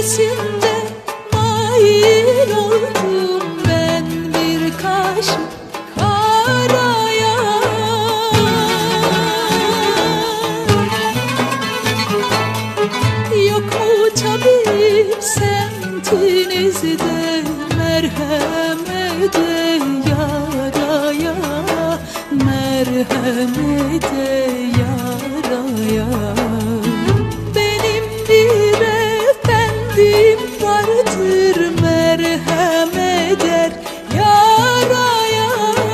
gölgesinde mail oldum ben bir kaşık karaya. Yok mu tabip semtinizde merhamete yaraya, merhamete yaraya. Benim bir efendim vardır merhem eder yaraya.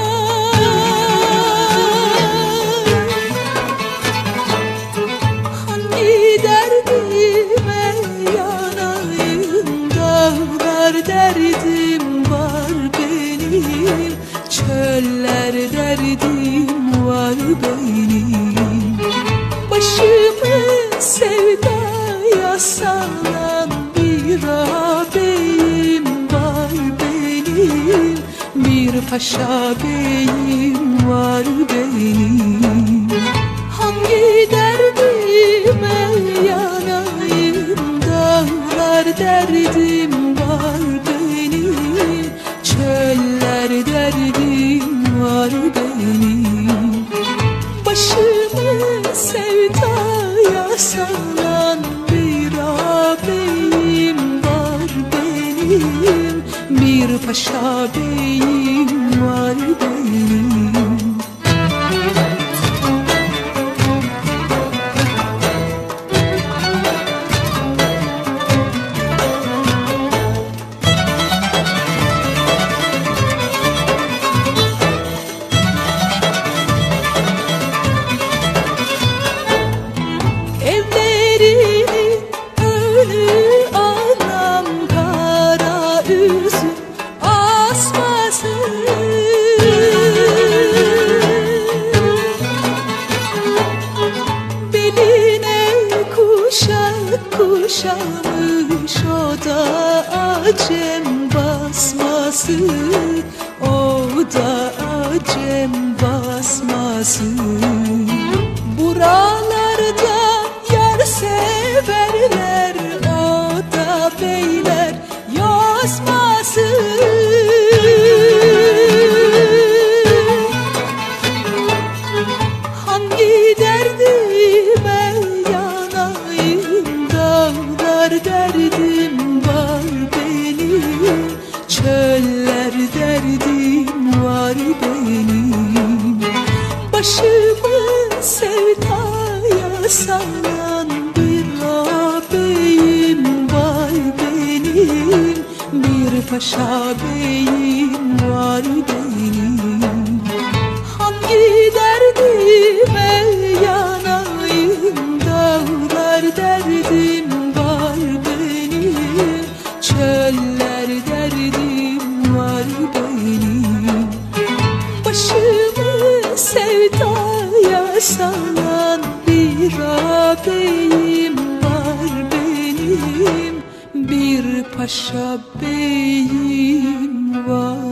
Hangi derdime yanayım, dağlar derdim var benim, çöller derdim var benim. Başımı sevdaya salan bir ağabeyim var benim, bir paşa beyim var benim. Hangi derdime yanayım, dağlar derdim var benim, çöller derdim var benim. Başımı sevdaya salan bir ağabeyim var benim, bir paşa beyim var benim. Kuşamış o da acem basması, o da acem basması. Buralarda yar severler, o da beyler yozması. Hangi derdime derdim var benim, çöller derdim var benim. Başımı sevdaya salan bir ağabeyim var benim, bir paşa beyim var benim. Hangi derdime yanayım, dağlar derdim var benim, çöller derdim var benim. Başımı sevdaya salan bir ağabeyim var benim, bir paşa beyim var.